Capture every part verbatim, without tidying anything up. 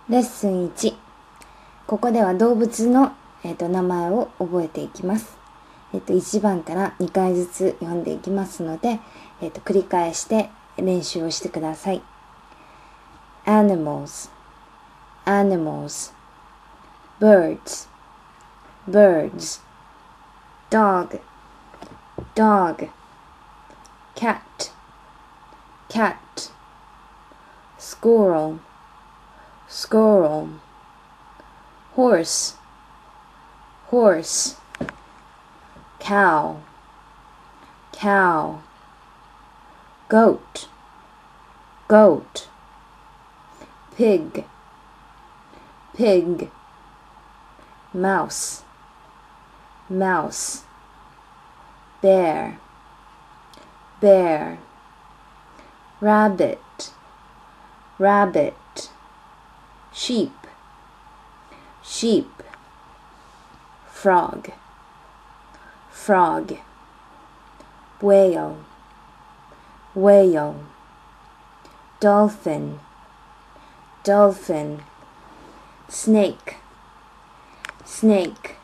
レッスンいち。ここでは動物の、えーと、名前を覚えていきます。えーと、いちばんからにかいずつ読んでいきますので、えーと、繰り返して練習をしてください。animals, animals, birds, birds, dog, dog, cat, cat, squirrel, squirrel, horse, horse, cow, cow, goat, goat, pig, pig, mouse, mouse, bear, bear, rabbit, rabbit, sheep, sheep, frog, frog, whale, whale, dolphin, dolphin, snake, snake,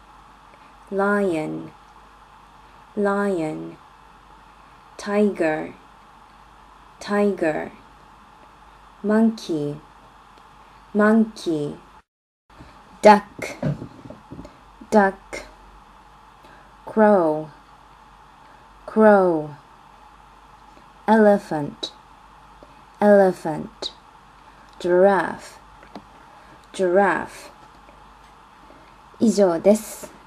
lion, lion, tiger, tiger, monkey, monkey, duck, duck, crow, crow, elephant, elephant, giraffe, giraffe. 以上です。